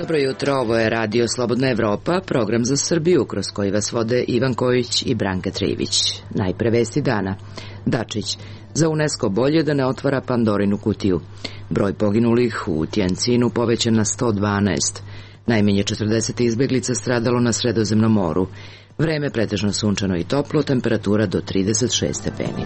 Dobro jutro, ovo je Radio Slobodna Evropa, program za Srbiju kroz koji vas vode Ivan Kojić i Branka Trivić. Najpre vesti dana. Dačić. Za UNESCO bolje da ne otvara Pandorinu kutiju. Broj poginulih u Tjencinu povećan na 112. Najmanje 40 izbeglica stradalo na Sredozemnom moru. Vreme pretežno sunčano i toplo, temperatura do 36 stepeni.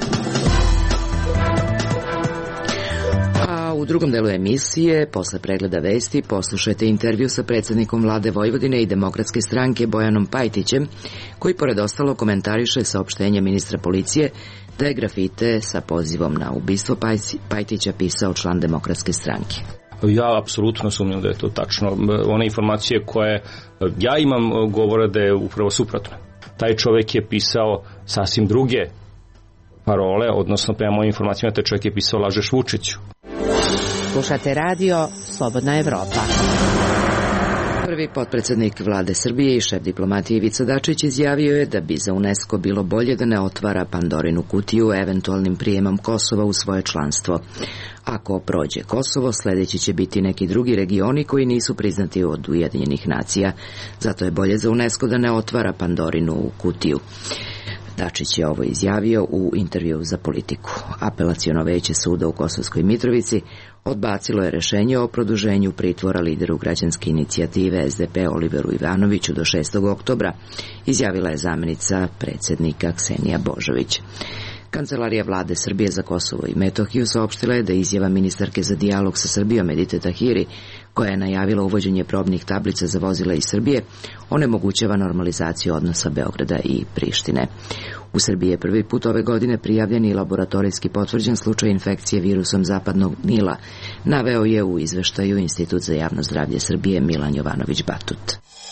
U drugom delu emisije, posle pregleda vesti, poslušajte intervju sa predsjednikom vlade Vojvodine i Demokratske stranke Bojanom Pajtićem, koji pored ostalo komentariše saopštenje ministra policije da je grafite sa pozivom na ubistvo Pajtića pisao član Demokratske stranke. Ja apsolutno sumnjam da je to tačno. One informacije koje ja imam govore da je upravo suprotno. Taj čovjek je pisao sasvim druge parole, odnosno prema mojim informacijama taj čovjek je pisao lažeš Vučiću. Slušate radio Slobodna Evropa. Prvi potpredsjednik vlade Srbije i šef diplomatije Ivica Dačić izjavio je da bi za UNESCO bilo bolje da ne otvara Pandorinu kutiju eventualnim prijemom Kosova u svoje članstvo. Ako prođe Kosovo, sljedeći će biti neki drugi regioni koji nisu priznati od Ujedinjenih nacija. Zato je bolje za UNESCO da ne otvara Pandorinu kutiju. Dačić je ovo izjavio u intervju za Politiku. Apelaciono veće suda u Kosovskoj Mitrovici odbacilo je rešenje o produženju pritvora lideru građanske inicijative SDP Oliveru Ivanoviću do 6. oktobra, izjavila je zamjenica predsjednika Ksenija Božović. Kancelarija vlade Srbije za Kosovo i Metohiju saopštila je da izjava ministarke za dijalog sa Srbijom Edite Tahiri, koja je najavila uvođenje probnih tablica za vozila iz Srbije, onemogućava normalizaciju odnosa Beograda i Prištine. U Srbiji je prvi put ove godine prijavljen i laboratorijski potvrđen slučaj infekcije virusom zapadnog Nila, naveo je u izveštaju Institut za javno zdravlje Srbije Milan Jovanović Batut.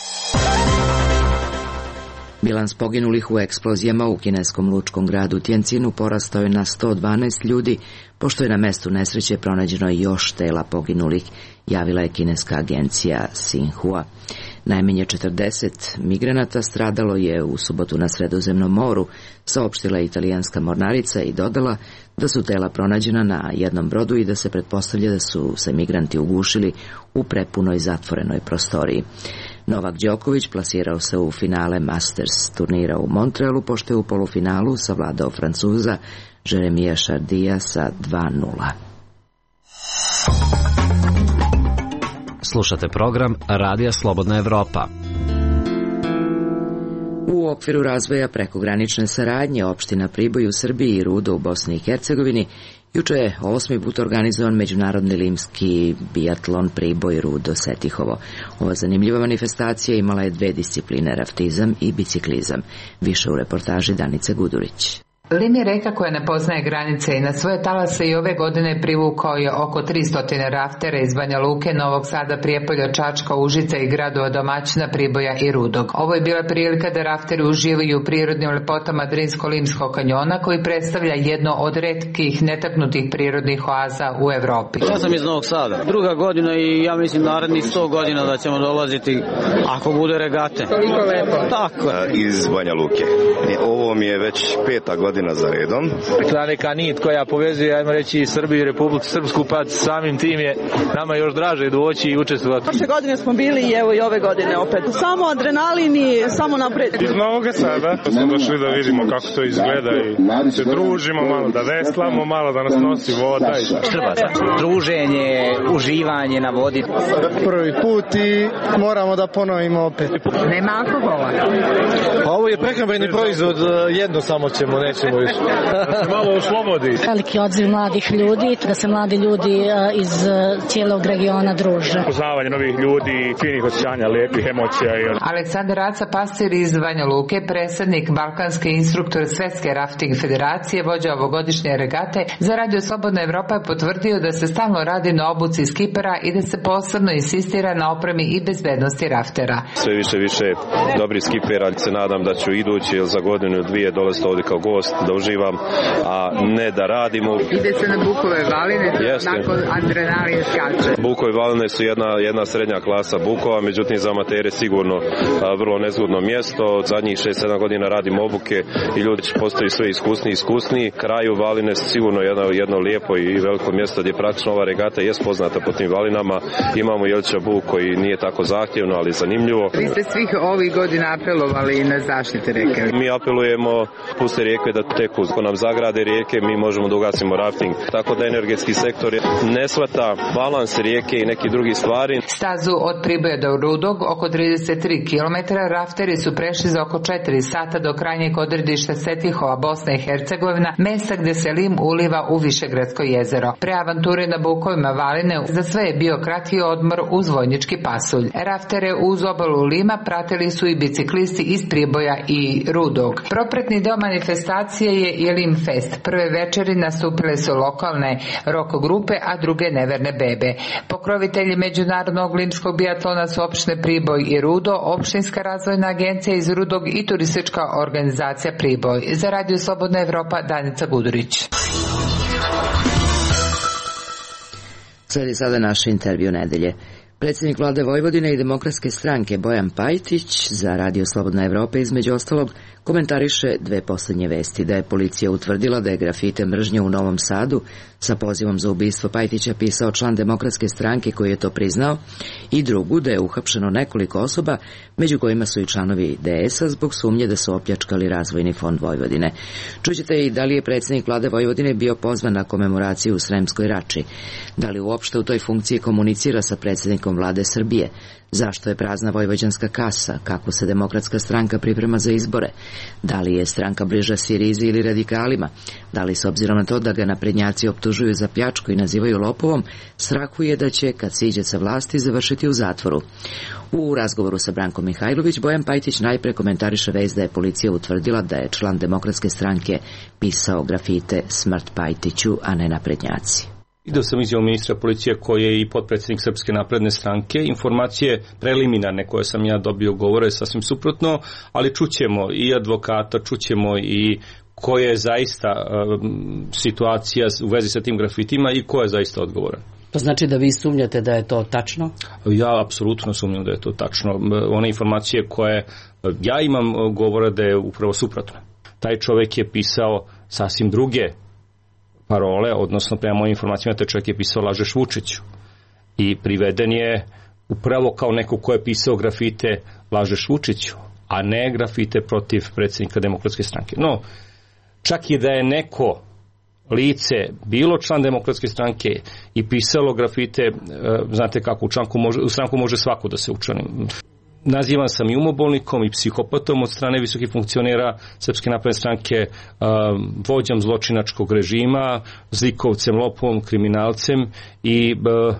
Bilans poginulih u eksplozijama u kineskom lučkom gradu Tjencinu porastao je na 112 ljudi, pošto je na mestu nesreće pronađeno još tela poginulih, javila je kineska agencija Xinhua. Najmanje 40 migranata stradalo je u subotu na Sredozemnom moru, saopštila je italijanska mornarica i dodala da su tela pronađena na jednom brodu i da se pretpostavlja da su se migranti ugušili u prepunoj zatvorenoj prostoriji. Novak Đoković plasirao se u finale Masters turnira u Montrealu, pošto je u polufinalu savladao Francuza Jeremija Šardija sa 2:0. Slušate program Radija Slobodna Evropa. U okviru razvoja prekogranične saradnje opština Priboj u Srbiji i Rudo u Bosni i Hercegovini juče je 8. put organizovan međunarodni limski biatlon Priboj Rudo Setihovo. Ova zanimljiva manifestacija imala je dve discipline, raftizam i biciklizam. Više u reportaži Danice Gudurić. Lim je reka koja ne poznaje granice i na svoje talase i ove godine privukao je oko 300 raftera iz Banja Luke, Novog Sada, Prijepolja, Čačka, Užica i gradova domaćina Priboja i Rudog. Ovo je bila prilika da rafteri uživaju u prirodnim lepotama Drinsko-Limskog kanjona, koji predstavlja jedno od retkih netaknutih prirodnih oaza u Evropi. Ja sam iz Novog Sada. Druga godina i ja mislim narednih 100 godina da ćemo dolaziti ako bude regate. Toliko lepo. Tako. Iz Banja Luke. Ovo mi je već 5. godina za redom. Ta neka nit koja povezuje, ajmo reći, Srbiju i Republiku Srpsku, pa samim tim je nama još draže doći i učestvovati. Prošle godine smo bili i evo i ove godine opet. Samo adrenalin i samo napred. Iz Novog Sada smo došli da vidimo kako to izgleda i se družimo malo, da veslamo malo, da nas nosi voda i druženje, uživanje na vodi. Prvi put i moramo da ponovimo opet. Nema alkohola. Ovo je prehrambeni proizvod, jedno samo ćemo, nećemo više. Da se malo oslobodi. Veliki odziv mladih ljudi, da se mladi ljudi iz cijelog regiona druže. Poznavanje novih ljudi, finih osjećanja, lijepih emocija. Aleksandar Raca, pastir iz Banja Luke, predsjednik Balkanske instruktor Svjetske rafting federacije, vođa ovogodišnje regate, za Radio Slobodna Evropa je potvrdio da se stalno radi na obuci skipera i da se posebno insistira na opremi i bezbednosti raftera. Sve više dobrih skipera, se nadam da ću idući za godinu, dvije dolaziti ovdje kao gost da uživam, a ne da radimo. Ide se na Bukove valine, nakon adrenalin skače. Bukove valine su jedna srednja klasa Bukova, međutim za amatere sigurno vrlo nezgodno mjesto. Od zadnjih 6-7 godina radim obuke i ljudi postaju sve iskusniji. Kraju valine su sigurno jedno lijepo i veliko mjesto gdje praktično ova regata je poznata po tim valinama. Imamo Jelića Buk koji nije tako zahtjevno, ali zanimljivo. Vi ste svih ovih godina apelovali na zaštite rijeke. Mi apelujemo puste rijeke da teku. Ako nam zagrade rijeke, mi možemo da ugasimo rafting. Tako da energetski sektor ne shvata balans rijeke i neki drugi stvari. Stazu od Priboja do Rudog, oko 33 km, rafteri su prešli za oko 4 sata do krajnjeg odredišta Setihova, Bosna i Hercegovina, mesta gdje se Lim uliva u Višegradsko jezero. Pre avanture na Bukovima valine za sve je bio kratki odmor uz vojnički pasulj. Raftere uz obalu Lima pratili su i biciklisti iz Priboja i Rudog. Propratni deo manifestacije je i Lim Fest. Prve večeri nastupile su lokalne rock grupe, a druge neverne bebe. Pokrovitelji Međunarodnog limskog biatlona su opštine Priboj i Rudo, Opštinska razvojna agencija iz Rudog i turistička organizacija Priboj. Za Radio Slobodna Evropa, Danica Gudurić. Sledi sada naš intervju nedelje. Predsjednik vlade Vojvodine i Demokratske stranke Bojan Pajtić za Radio Slobodna Evropa između ostalog komentariše dve posljednje vesti: da je policija utvrdila da je grafite mržnje u Novom Sadu sa pozivom za ubistvo Pajtića pisao član Demokratske stranke koji je to priznao, i drugu, da je uhapšeno nekoliko osoba, među kojima su i članovi DS-a, zbog sumnje da su opljačkali Razvojni fond Vojvodine. Čućete i da li je predsjednik vlade Vojvodine bio pozvan na komemoraciju u Sremskoj Rači, da li uopšte u toj funkciji komunicira sa predsjednikom vlade Srbije, zašto je prazna vojvođanska kasa, kako se Demokratska stranka priprema za izbore, da li je stranka bliža Sirizi ili radikalima, da li s obzirom na to da ga naprednjaci optužuju za pljačku i nazivaju lopovom, strahuje da će, kad siđe sa vlasti, završiti u zatvoru. U razgovoru sa Brankom Mihajlović, Bojan Pajtić najpre komentariše vest da je policija utvrdila da je član Demokratske stranke pisao grafite "Smrt Pajtiću", a ne naprednjaci. Vidio sam izjavu ministra policije koji je i potpredsjednik Srpske napredne stranke. Informacije preliminarne koje sam ja dobio govore sasvim suprotno, ali čućemo i advokata, čućemo i koja je zaista situacija u vezi sa tim grafitima i ko je zaista odgovoran. To znači da vi sumnjate da je to tačno? Ja apsolutno sumnjam da je to tačno. One informacije koje ja imam govore da je upravo suprotno. Taj čovjek je pisao sasvim druge parole, odnosno prema mojim informacijama taj čovjek je pisao "Lažeš Vučiću" i priveden je upravo kao neko ko je pisao grafite "Lažeš Vučiću", a ne grafite protiv predsjednika Demokratske stranke. No, čak i da je neko lice bilo član Demokratske stranke i pisalo grafite, znate kako, u stranku može svako da se učlani. Nazivan sam i umobolnikom i psihopatom od strane visokih funkcionera Srpske napredne stranke, vođom zločinačkog režima, zlikovcem, lopovom, kriminalcem, i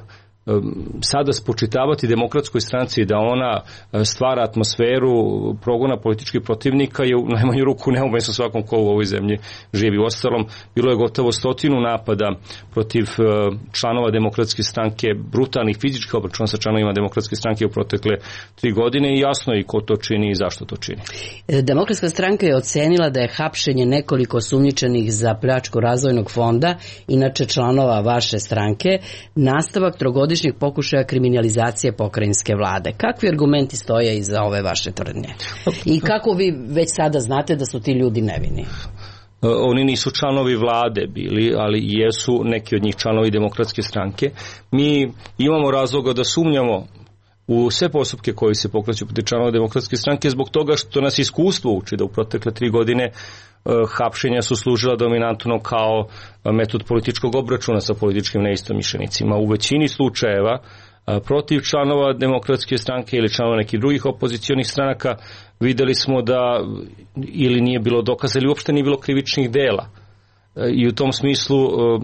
sada spočitavati Demokratskoj stranci da ona stvara atmosferu progona političkih protivnika je u najmanju ruku neumesno svakom ko u ovoj zemlji živi. Uostalom, bilo je gotovo 100 napada protiv članova Demokratske stranke, brutalnih fizičkih obračuna sa članovima Demokratske stranke u protekle 3 godine, i jasno je ko to čini i zašto to čini. Demokratska stranka je ocenila da je hapšenje nekoliko sumnjičenih za pljačku Razvojnog fonda, inače članova vaše stranke, nastavak trogodišnjeg pokušaja kriminalizacije pokrajinske vlade. Kakvi argumenti stoje iza ove vaše tvrdnje? I kako vi već sada znate da su ti ljudi nevini? Oni nisu članovi vlade bili, ali jesu neki od njih članovi Demokratske stranke. Mi imamo razloga da sumnjamo u sve postupke koji se pokreću protiv članova Demokratske stranke zbog toga što nas iskustvo uči da u protekle 3 godine hapšenja su služila dominantno kao metod političkog obračuna sa političkim neistomišljenicima. U većini slučajeva protiv članova Demokratske stranke ili članova nekih drugih opozicionih stranaka videli smo da ili nije bilo dokaza ili uopšte nije bilo krivičnih dela. I u tom smislu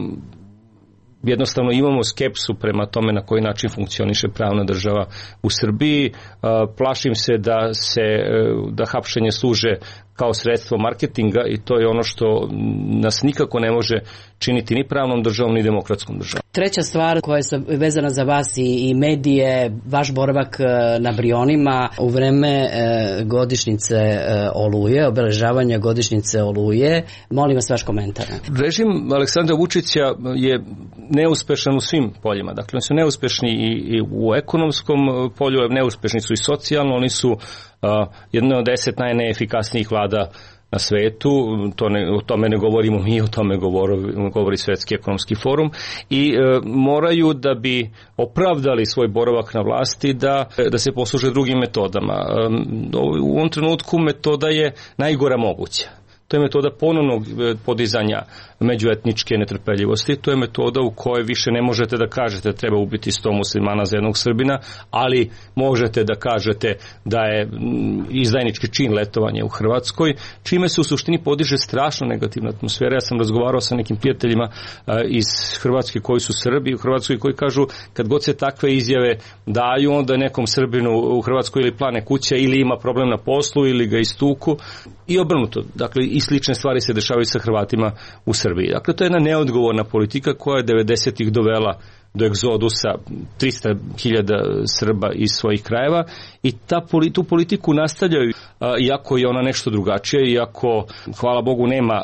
jednostavno imamo skepsu prema tome na koji način funkcioniše pravna država u Srbiji. Plašim se da hapšenje služe kao sredstvo marketinga i to je ono što nas nikako ne može činiti ni pravnom državom ni demokratskom državom. Treća stvar koja je vezana za vas i medije, vaš boravak na Brionima u vreme godišnjice Oluje, obeležavanja godišnjice Oluje. Molim vas vaš komentar. Režim Aleksandra Vučića je neuspešan u svim poljima. Dakle, oni su neuspešni i u ekonomskom polju, neuspešni su i socijalno, oni su jedna od 10 najneefikasnijih vlada na svetu, o tome ne govorimo mi, o tome govori Svetski ekonomski forum i moraju da bi opravdali svoj boravak na vlasti da se posluže drugim metodama. U ovom trenutku metoda je najgora moguća. To je metoda ponovnog podizanja međuetničke netrpeljivosti. To je metoda u kojoj više ne možete da kažete da treba ubiti 100 muslimana za jednog Srbina, ali možete da kažete da je izdajnički čin letovanje u Hrvatskoj, čime se u suštini podiže strašno negativna atmosfera. Ja sam razgovarao sa nekim prijateljima iz Hrvatske koji su Srbi u Hrvatskoj koji kažu kad god se takve izjave daju, onda nekom Srbinu u Hrvatskoj ili plane kuća ili ima problem na poslu ili ga istuku i obrnuto. Dakle, i slične stvari se dešavaju sa Hrvatima u Srbiji. Dakle, to je jedna neodgovorna politika koja je 90-ih dovela do egzodusa 300.000 Srba iz svojih krajeva i tu politiku nastavljaju, iako je ona nešto drugačija, iako, hvala Bogu, nema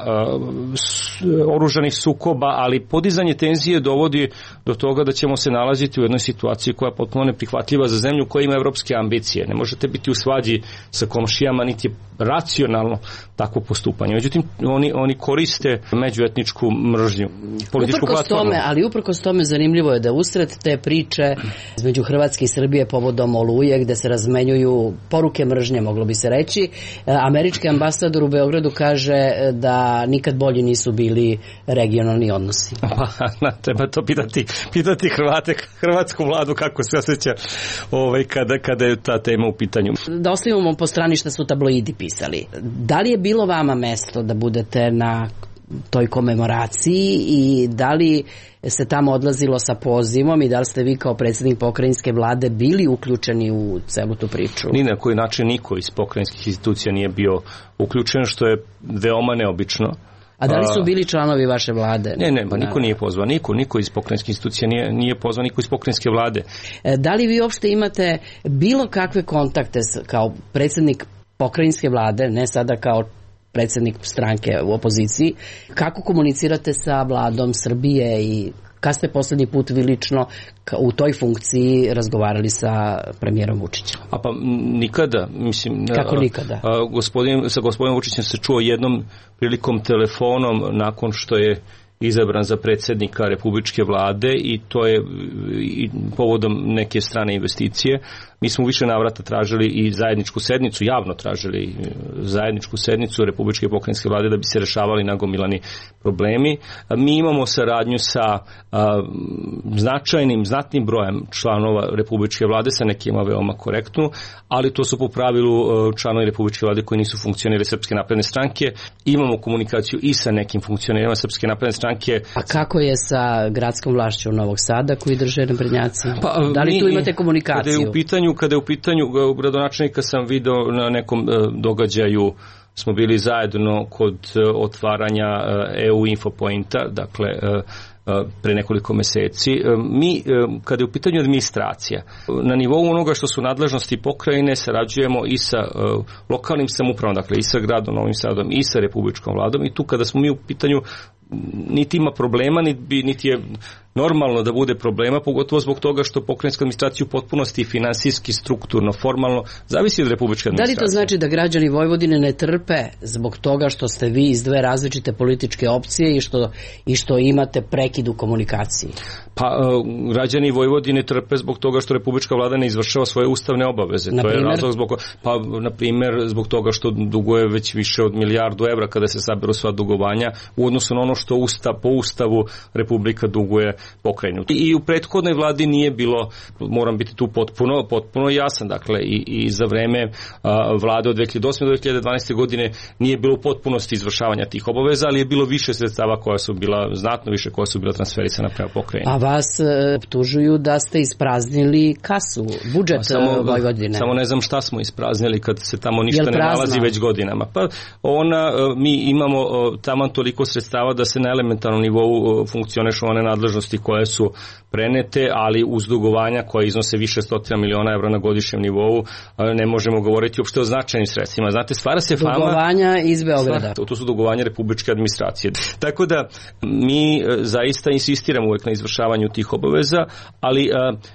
oružanih sukoba, ali podizanje tenzije dovodi do toga da ćemo se nalaziti u jednoj situaciji koja je potpuno neprihvatljiva za zemlju koja ima evropske ambicije. Ne možete biti u svađi sa komšijama, niti je racionalno takvo postupanje. Međutim, oni koriste međuetničku mržnju, političku platformu. Ali uprkos tome zanimljivo je da usred te priče između Hrvatske i Srbije povodom Oluje, gde se razmenjuju poruke mržnje, moglo bi se reći, američki ambasador u Beogradu kaže da nikad bolji nisu bili regionalni odnosi. Treba to pitati Hrvate, hrvatsku vladu kako se osjeća kada je ta tema u pitanju. Da ostavimo po strani što su tabloidi pisali. Da li je bilo vama mesto da budete na toj komemoraciji i da li se tamo odlazilo sa pozivom i da li ste vi kao predsjednik pokrajinske vlade bili uključeni u celu tu priču? Ni na koji način niko iz pokrajinskih institucija nije bio uključen, što je veoma neobično. A da li su bili članovi vaše vlade? Ne, pa niko nije pozvan, niko iz pokrajinske institucije nije pozvan, niko iz pokrajinske vlade. Da li vi uopšte imate bilo kakve kontakte kao predsjednik pokrajinske vlade, ne sada kao predsjednik stranke u opoziciji, kako komunicirate sa vladom Srbije i kad ste posljednji put vi lično u toj funkciji razgovarali sa premijerom Vučićem? Pa nikada, mislim. Kako nikada? Sa gospodinom Vučićem se čuo jednom prilikom telefonom nakon što je izabran za predsjednika republičke vlade i to je povodom neke strane investicije. Mi smo u više navrata tražili i zajedničku sednicu, javno tražili zajedničku sednicu republičke i pokrajinske vlade da bi se rešavali nagomilani problemi. Mi imamo saradnju sa znatnim brojem članova republičke vlade, sa nekima veoma korektnu, ali to su po pravilu članovi republičke vlade koji nisu funkcionirali Srpske napredne stranke. Imamo komunikaciju i sa nekim funkcionerima Srpske napredne stranke. A kako je sa gradskom vlašću Novog Sada koji drže naprednjaci? Da li tu imate komunikaciju? Kada je u pitanju gradonačelnika sam video na nekom događaju, smo bili zajedno kod otvaranja EU Infopointa, dakle pre nekoliko meseci. Mi, kada je u pitanju administracija, na nivou onoga što su nadležnosti pokrajine, sarađujemo i sa lokalnim samoupravom, dakle i sa gradom Novim Sadom i sa republičkom vladom i tu kada smo mi u pitanju niti ima problema, niti je normalno da bude problema, pogotovo zbog toga što pokrajinska administracija u potpunosti finansijski, strukturno, formalno zavisi od republičke administracije. Da li to znači da građani Vojvodine ne trpe zbog toga što ste vi iz dve različite političke opcije i što imate prekid u komunikaciji? Pa građani Vojvodine trpe zbog toga što republička vlada ne izvršava svoje ustavne obaveze. To je razlog na primjer zbog toga što duguje već više od 1 milijardu evra kada se saberu sva dugovanja u odnosu na ono što po ustavu republika duguje pokrajinu. I u prethodnoj vladi nije bilo, moram biti tu potpuno jasan, dakle i za vreme vlade od 2008. do 2012. godine nije bilo u potpunosti izvršavanja tih obaveza, ali je bilo više sredstava koja su bila, znatno više koja su bila transferisana prema pokrajini. A vas optužuju da ste ispraznili kasu, budžet Vojvodine. Samo ne znam šta smo ispraznili kad se tamo ništa ne nalazi već godinama. Pa mi imamo tamo toliko sredstava da se na elementarnom nivou funkcionišu one nadležnosti koje su prenete, ali uz dugovanja koje iznose više stotina miliona evra na godišnjem nivou ne možemo govoriti uopšte o značajnim sredstvima. Znate, stvara se fama... Dugovanja iz Beograda. To su dugovanja republičke administracije. Tako da mi zaista insistiramo uvek na izvršavanju tih obaveza, ali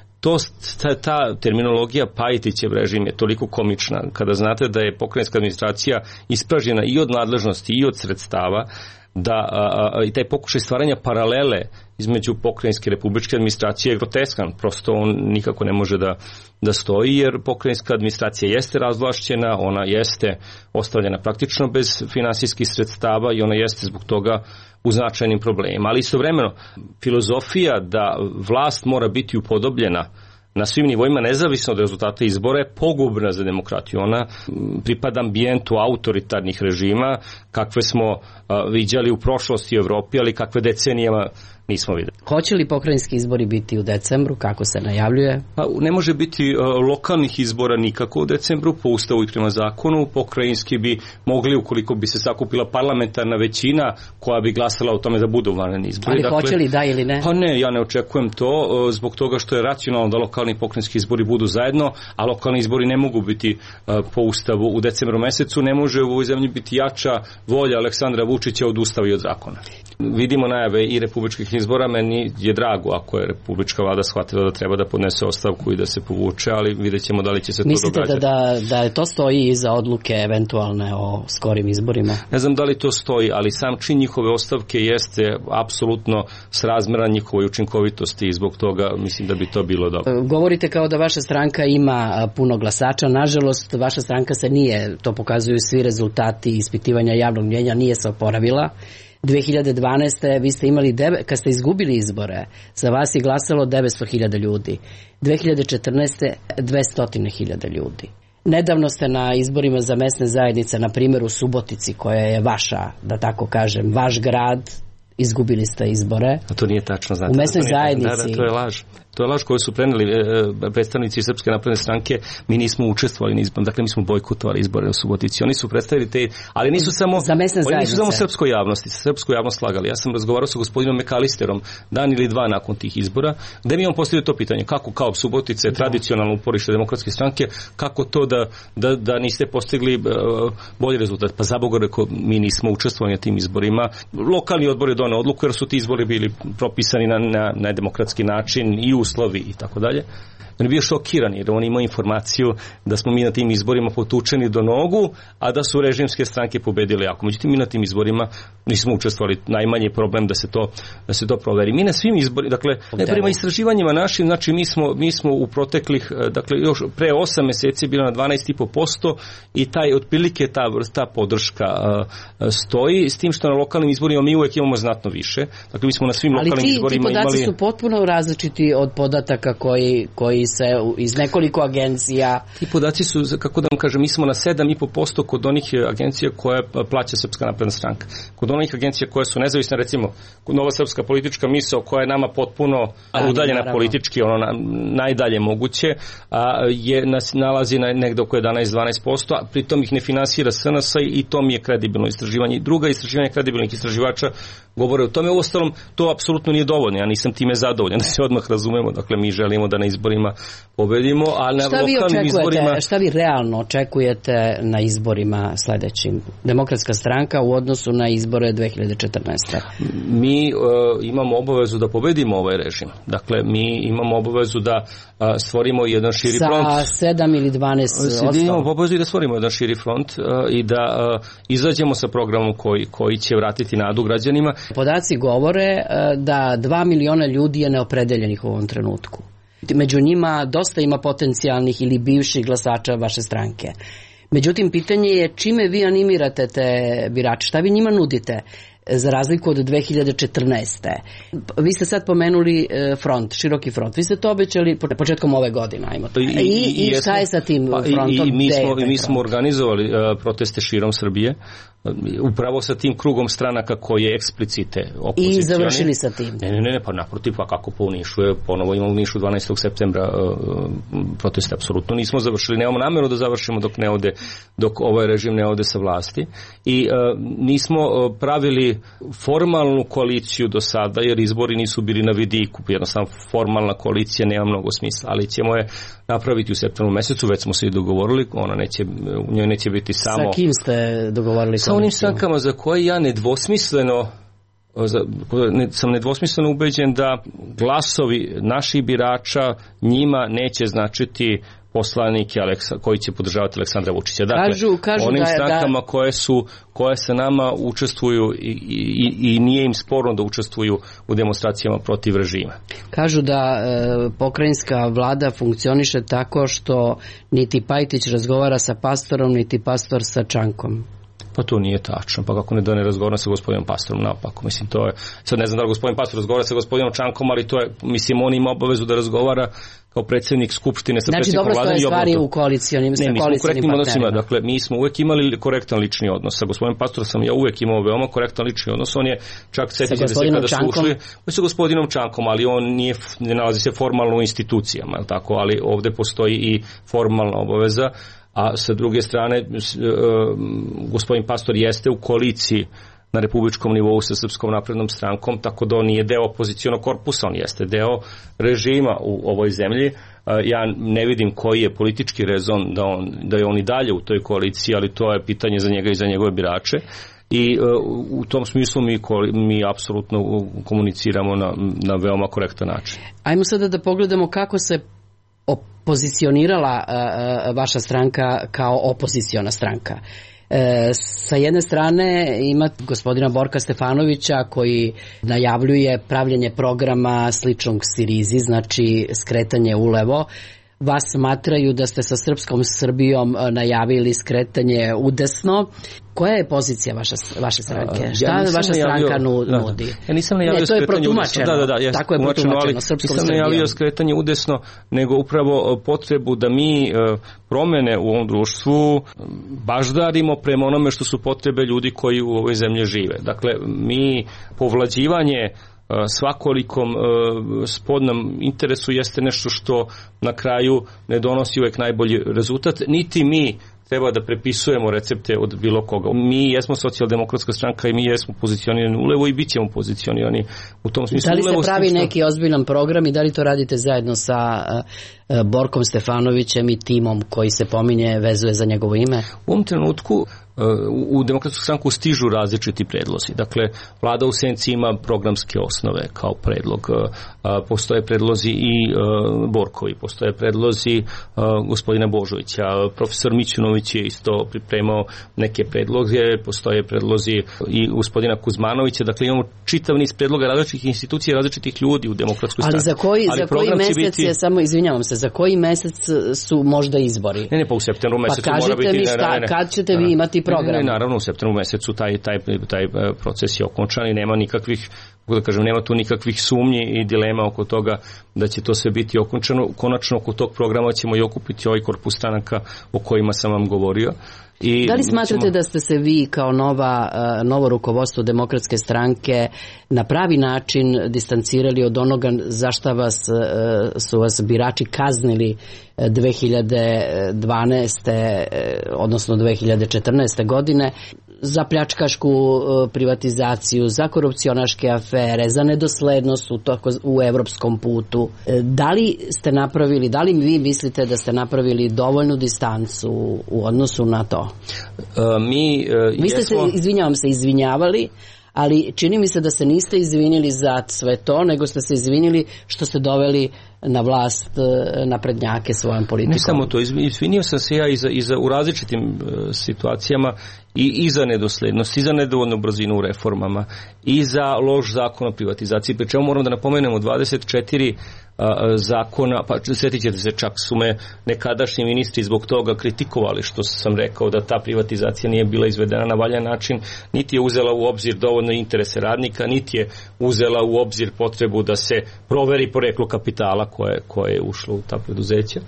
ta terminologija Pajtićev režim je toliko komična kada znate da je pokrajinska administracija ispražnjena i od nadležnosti i od sredstava, da i taj pokušaj stvaranja paralele između pokrajinske republičke administracije je groteskan, prosto on nikako ne može da stoji, jer pokrajinska administracija jeste razvlašćena, ona jeste ostavljena praktično bez finansijskih sredstava i ona jeste zbog toga u značajnim problemima. Ali istovremeno, filozofija da vlast mora biti upodobljena na svim nivoima, nezavisno od rezultata izbora, je pogubna za demokratiju. Ona pripada ambijentu autoritarnih režima, kakve smo viđali u prošlosti u Evropi, ali kakve decenijama nismo videli. Hoće li pokrajinski izbori biti u decembru, kako se najavljuje? Pa, ne može biti lokalnih izbora nikako u decembru, po ustavu i prema zakonu. Pokrajinski bi mogli, ukoliko bi se sakupila parlamentarna većina koja bi glasala o tome da budu vanredni izbori. Ali hoće li da ili ne? Pa ne, ja ne očekujem to, zbog toga što je racionalno da lokalni i pokrajinski izbori budu zajedno, a lokalni izbori ne mogu biti po ustavu u decembru mesecu. Ne može u ovoj zemlji biti jača volja Aleksandra Vučića od ustava i od zakona. Vidimo najave i republičkih izbora, meni je drago ako je republička vlada shvatila da treba da podnese ostavku i da se povuče, ali vidjet ćemo da li će se to događati. Mislite da to stoji iza odluke eventualne o skorim izborima? Ne znam da li to stoji, ali sam čin njihove ostavke jeste apsolutno srazmeran njihovoj učinkovitosti i zbog toga mislim da bi to bilo dobro. Govorite kao da vaša stranka ima puno glasača, nažalost vaša stranka se nije, to pokazuju svi rezultati ispitivanja javnog mnjenja, nije se oporavila. 2012. vi ste imali, kad ste izgubili izbore, za vas je glasalo 900.000 ljudi. 2014. 200.000 ljudi. Nedavno ste na izborima za mesne zajednice, na primjer u Subotici, koja je vaša, da tako kažem, vaš grad, izgubili ste izbore. A to nije tačno, znate. U mesnoj zajednici. Da, to je laž. To je laž koju su preneli predstavnici Srpske napredne stranke. Mi nismo učestvovali na izborima, dakle mi smo bojkotovali izbore u Subotici. Oni su predstavili te, ali nisu samo srpskoj javnosti, srpsku javnost slagali. Ja sam razgovarao sa gospodinom Mekalisterom dan ili dva nakon tih izbora, gde mi on postavio to pitanje, kako kao Subotica je tradicionalno uporište demokratske stranke, kako to da niste postigli bolji rezultat. Pa za Boga, rekao, mi nismo učestvovali na tim izborima. Lokalni odbor je doneo odluku jer su ti izbori bili propisani na demokratski način i uslovi i tako dalje. On je bio šokiran jer on ima informaciju da smo mi na tim izborima potučeni do nogu, a da su režimske stranke pobedile jako. Međutim, mi na tim izborima nismo učestvovali. Najmanji problem da se to proveri. Mi na svim izborima, dakle, prema istraživanjima našim, znači mi smo u proteklih, dakle, još pre 8 meseci bilo na 12,5% i otprilike ta podrška stoji, s tim što na lokalnim izborima mi uvek imamo znatno više. Dakle, mi smo na svim lokalnim izborima imali... Ali ti podaci su potpuno različiti od podataka koji se iz nekoliko agencija... Ti podaci su, kako da vam kažem, mi smo na 7,5% kod onih agencija koje plaća Srpska napredna stranka. Kod onih agencija koje su nezavisne, recimo Nova srpska politička misao, koja je nama potpuno udaljena politički, najdalje moguće, nas nalazi negde oko 11-12%, a pritom ih ne finansira SNS i to mi je kredibilno istraživanje. I druga istraživanja kredibilnih istraživača govore o tome. Uostalom, to apsolutno nije dovoljno. Ja nisam time zadovoljan, da se odmah razumemo. Dakle, mi želimo da na izborima pobedimo, ali na lokalnim izborima... Šta vi realno očekujete na izborima sledećim? Demokratska stranka u odnosu na izbore 2014. Mi imamo obavezu da pobedimo ovaj režim. Dakle, mi imamo obavezu da stvorimo jedan širi front. Sa 7 ili 12%. Imamo obavezu i da stvorimo jedan širi front i da izađemo sa programom koji će vratiti nadu građanima. Podaci govore da 2 miliona ljudi je neopredeljenih u ovom trenutku. Među njima dosta ima potencijalnih ili bivših glasača vaše stranke. Međutim, pitanje je čime vi animirate te birače, šta vi njima nudite? za razliku od 2014. Vi ste sad pomenuli front, široki front. Vi ste to obećali početkom ove godine. I šta je sa tim frontom? Mi smo organizovali proteste širom Srbije, upravo sa tim krugom stranaka koji je eksplicite opozicioni. I završili sa tim? Ne, pa naprotiv, pa kako po Nišu je, ponovo imamo u Nišu 12. septembra proteste, apsolutno nismo završili, nemamo nameru da završimo dok ovaj režim ne ode sa vlasti i nismo pravili formalnu koaliciju do sada, jer izbori nisu bili na vidiku, jednostavno formalna koalicija nema mnogo smisla, ali ćemo je napraviti u septembru mesecu, već smo se i dogovorili, u njoj neće biti samo... Sa kim ste dogovorili? Sa onim strankama za koje ja sam nedvosmisleno ubeđen da glasovi naših birača njima neće značiti poslanike koji će podržavati Aleksandra Vučića. Dakle, kažu onim strankama koje sa nama učestvuju i nije im sporno da učestvuju u demonstracijama protiv režima. Kažu da pokrajinska vlada funkcioniše tako što niti Pajtić razgovara sa pastorom, niti pastor sa Čankom. Pa to nije tačno, pa kako ne razgovara sa gospodinom Pastorom, naopako, mislim, to je, sad ne znam da li gospodin Pastor razgovara sa gospodinom Čankom, ali to je, mislim, on ima obavezu da razgovara kao predsjednik Skupštine sa predsjednikom vlade. Znači, dobro stoje stvari u koalicijonim partnerima. Dakle, mi smo uvek imali korektan lični odnos. Sa gospodinom Pastorom sam ja uvek imao veoma korektan lični odnos. On je čak setite se kada su ušli sa gospodinom Čankom, ali on ne nalazi se formalno u institucijama, tako, ali ovde postoji i formalna obaveza. A sa druge strane, gospodin Pastor jeste u koaliciji na republičkom nivou sa Srpskom naprednom strankom, tako da on nije deo opozicionog korpusa, on jeste deo režima u ovoj zemlji. Ja ne vidim koji je politički rezon da je on i dalje u toj koaliciji, ali to je pitanje za njega i za njegove birače. I u tom smislu mi apsolutno komuniciramo na veoma korektan način. Ajmo sada da pogledamo kako se pozicionirala vaša stranka kao opoziciona stranka. Sa jedne strane ima gospodina Borka Stefanovića koji najavljuje pravljenje programa sličnog Sirizi, znači skretanje ulevo. Vas smatraju da ste sa Srpskom Srbijom najavili skretanje udesno. Koja je pozicija vaše stranke? Šta vaša stranka nudi? Ja nisam najavio skretanje udesno. Tako je protumačeno Srpskom Srbijom. Nisam najavio skretanje udesno, nego upravo potrebu da mi promene u ovom društvu baždarimo prema onome što su potrebe ljudi koji u ovoj zemlji žive. Dakle, mi povlađivanje svakolikom spodnom interesu jeste nešto što na kraju ne donosi uvek najbolji rezultat, niti mi treba da prepisujemo recepte od bilo koga. Mi jesmo socijaldemokratska stranka i mi jesmo pozicionirani ulevo i bit ćemo pozicionirani u tom smislu. Da li ste pravi neki ozbiljan program i da li to radite zajedno sa Borkom Stefanovićem i timom koji se pominje, vezuje za njegovo ime? U ovom trenutku u Demokratsku stranku stižu različiti predlozi. Dakle, vlada u senci ima programske osnove kao predlog. Postoje predlozi i Borkovi, postoje predlozi gospodina Božovića. Profesor Mićunović je isto pripremao neke predloge, postoje predlozi i gospodina Kuzmanovića. Dakle, imamo čitav niz predloga različitih institucija, različitih ljudi u Demokratskoj stranci. Ali za koji mesec je, samo izvinjavam se, za koji mesec su možda izbori? Ne, pa u septembru mesecu mora biti... Pa kažite mi kad ćete vi imati program? Ne, naravno u septembru mesecu taj proces je okončan i nema nikakvih, da kažem, nema tu nikakvih sumnji i dilema oko toga da će to sve biti okončano. Konačno oko tog programa ćemo i okupiti ovaj korpus stranaka o kojima sam vam govorio. Da li smatrate da ste se vi kao novo rukovodstvo Demokratske stranke na pravi način distancirali od onoga za šta su vas birači kaznili 2012. odnosno 2014. godine za pljačkašku privatizaciju, za korupcionaške afere, za nedoslednost u evropskom putu? Da li ste napravili, da li vi mislite da ste napravili dovoljnu distancu u odnosu na to? Vi ste se, izvinjavam se, izvinjavali, ali čini mi se da se niste izvinili za sve to, nego ste se izvinili što ste doveli na vlast naprednjake svojom politikom. Ne samo to, izvinio sam se ja u različitim situacijama i za nedoslednost, i za nedovoljnu brzinu u reformama, i za loš zakon o privatizaciji. Pri čemu moram da napomenemo 24 zakona, pa sjetit ćete se, čak su me nekadašnji ministri zbog toga kritikovali što sam rekao da ta privatizacija nije bila izvedena na valjan način, niti je uzela u obzir dovoljno interese radnika, niti je uzela u obzir potrebu da se proveri poreklo kapitala koje je ušlo u ta preduzeća.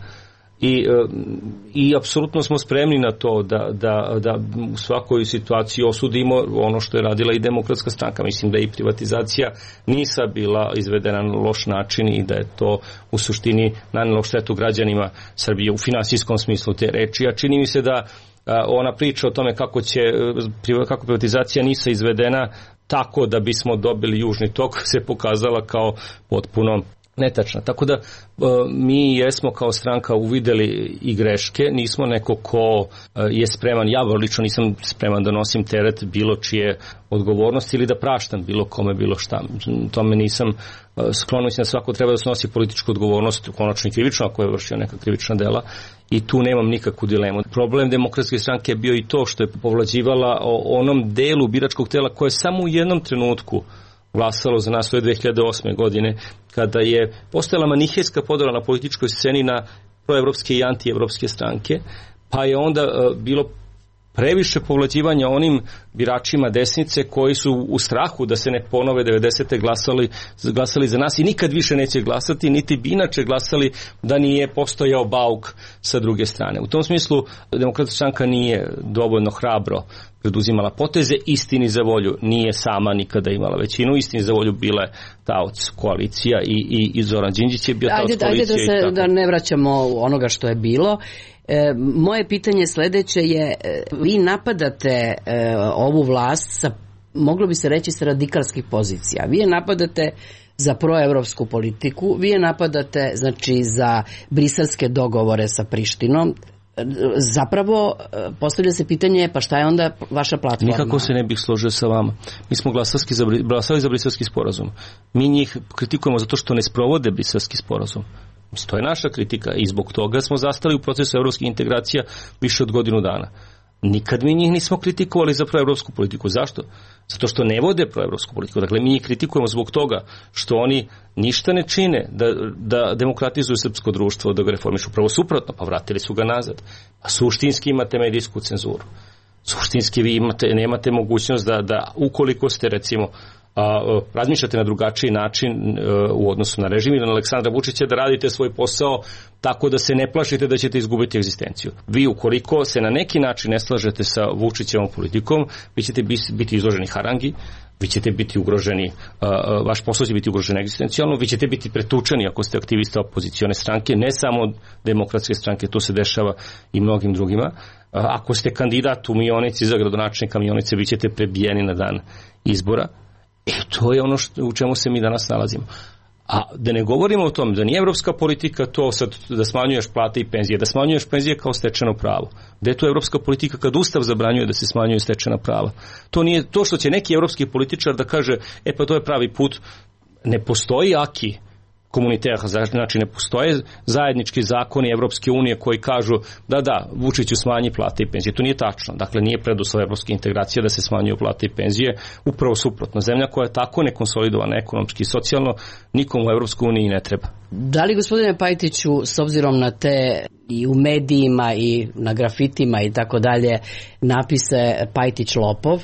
I apsolutno smo spremni na to da u svakoj situaciji osudimo ono što je radila i Demokratska stranka. Mislim da i privatizacija nisa bila izvedena na loš način i da je to u suštini nanelo štetu građanima Srbije u finansijskom smislu te reči. A čini mi se da ona priča o tome kako privatizacija nisa izvedena tako da bismo dobili južni tok se pokazala kao potpuno netačna. Tako da mi jesmo kao stranka uvideli i greške, nismo neko ko je spreman, ja lično nisam spreman da nosim teret bilo čije odgovornosti ili da praštam bilo kome bilo šta. Tome nisam sklon, mislim da svako treba da snosi političku odgovornost, konačno i krivično ako je vršio neka krivična dela, i tu nemam nikakvu dilemu. Problem Demokratske stranke je bio i to što je povlađivala o onom delu biračkog tela koje je samo u jednom trenutku glasalo za nas, to je 2008. godine, kada je postojala manihejska podela na političkoj sceni na proevropske i antievropske stranke, pa je onda bilo previše povlađivanja onim biračima desnice koji su u strahu da se ne ponove 90. glasali za nas i nikad više neće glasati, niti bi inače glasali da nije postojao Bauk sa druge strane. U tom smislu Demokratska stranka nije dovoljno hrabro preduzimala poteze, istini za volju nije sama nikada imala većinu, istini za volju bila je taoc koalicija i Zoran Đinđić je bio taoc koalicija. Ajde da ne vraćamo onoga što je bilo. Moje pitanje sledeće je, vi napadate ovu vlast sa, moglo bi se reći, sa radikalskih pozicija. Vi je napadate za proevropsku politiku, vi je napadate znači za briselske dogovore sa Prištinom. Zapravo postavlja se pitanje, pa šta je onda vaša platforma? Nikako se ne bih složio sa vama. Mi smo glasali za briselski sporazum. Mi njih kritikujemo zato što ne sprovode briselski sporazum. To je naša kritika i zbog toga smo zastali u procesu evropskih integracija više od godinu dana. Nikad mi njih nismo kritikovali za proevropsku politiku. Zašto? Zato što ne vode proevropsku politiku. Dakle, mi njih kritikujemo zbog toga što oni ništa ne čine da demokratizuju srpsko društvo, da ga reformišu. Upravo suprotno, pa vratili su ga nazad. A suštinski imate medijsku cenzuru. Suštinski vi nemate mogućnost da ukoliko ste, recimo, razmišljate na drugačiji način u odnosu na režim ili na Aleksandra Vučića, da radite svoj posao tako da se ne plašite da ćete izgubiti egzistenciju. Vi ukoliko se na neki način ne slažete sa Vučićevom politikom, vi ćete biti izloženi harangi, vi ćete biti ugroženi, vaš posao će biti ugrožen egzistencijalno, vi ćete biti pretučeni ako ste aktivista opozicione stranke, ne samo Demokratske stranke, to se dešava i mnogim drugima. Ako ste kandidat u Mionici za gradonačelnika Mionice, vi ćete prebijeni na dan izbora. To je ono u čemu se mi danas nalazimo. A da ne govorimo o tom da nije evropska politika to sad da smanjuješ plate i penzije, da smanjuješ penzije kao stečeno pravo. Da je to evropska politika kad Ustav zabranjuje da se smanjuju stečena prava. To nije to što će neki evropski političar da kaže, pa to je pravi put. Ne postoji aki komunitera, znači ne postoje zajednički zakoni Evropske unije koji kažu da Vučiću smanji plate i penzije. To nije tačno. Dakle, nije preduslov evropske integracije da se smanjuju plate i penzije. Upravo suprotno. Zemlja koja je tako nekonsolidovana ekonomski i socijalno nikom u Evropskoj uniji ne treba. Da li, gospodine Pajtiću, s obzirom na te i u medijima i na grafitima i tako dalje napise Pajtić lopov,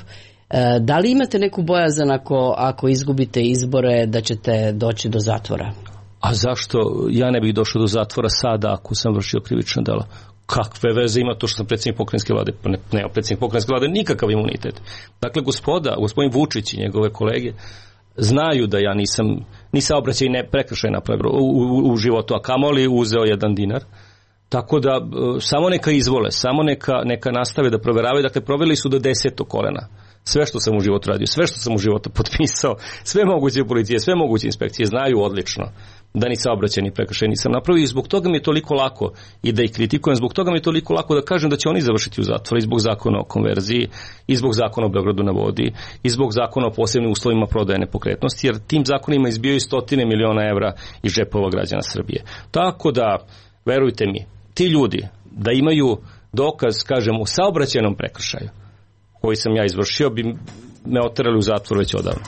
da li imate neku bojazan ako izgubite izbore da ćete doći do zatvora? A zašto ja ne bih došao do zatvora sada ako sam vršio krivično delo? Kakve veze ima to što sam predsjednik pokrajinske vlade? Pa nema predsjednik pokrajinske vlade nikakav imunitet. Dakle, gospodin Vučić i njegove kolege znaju da ja nisam ni saobraćaj ne prekršaj napravio u životu, a kamoli uzeo 1 dinar. Tako da samo neka izvole, samo neka nastave da proveravaju. Dakle, proveli su do 10. kolena. Sve što sam u životu radio, sve što sam u životu potpisao, sve moguće policije, sve moguće inspekcije znaju odlično da ni saobraćajni prekršaj nisam napravio i zbog toga mi je toliko lako i da ih kritikujem, zbog toga mi je toliko lako da kažem da će oni završiti u zatvoru i zbog zakona o konverziji, i zbog zakona o Beogradu na vodi, i zbog zakona o posebnim uslovima prodaje nepokretnosti, jer tim zakonima izbijaju 100 miliona evra iz džepova građana Srbije. Tako da, verujte mi, ti ljudi da imaju dokaz, kažem, u saobraćajnom prekršaju koji sam ja izvršio, bi me oterali u zatvor već odavno.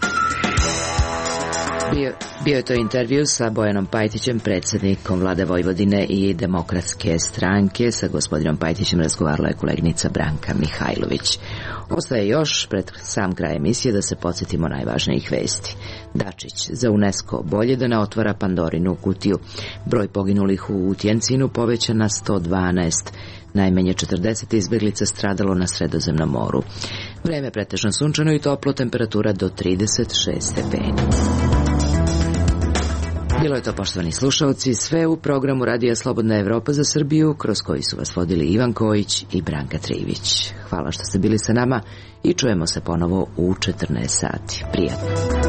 Bio je to intervju sa Bojanom Pajtićem, predsjednikom Vlade Vojvodine i Demokratske stranke. Sa gospodinom Pajtićem razgovarala je koleginica Branka Mihajlović. Ostaje još pred sam kraj emisije da se podsjetimo najvažnijih vesti. Dačić: za UNESCO bolje da ne otvara Pandorinu kutiju. Broj poginulih u Utjencinu povećan na 112. Najmanje 40 izbjeglica stradalo na Sredozemnom moru. Vreme pretežno sunčano i toplo, temperatura do 36 stepeni. Bilo je to, poštovani slušalci, sve u programu Radija Slobodna Evropa za Srbiju, kroz koji su vas vodili Ivan Kojić i Branka Trivić. Hvala što ste bili sa nama i čujemo se ponovo u 14 sati. Prijatno.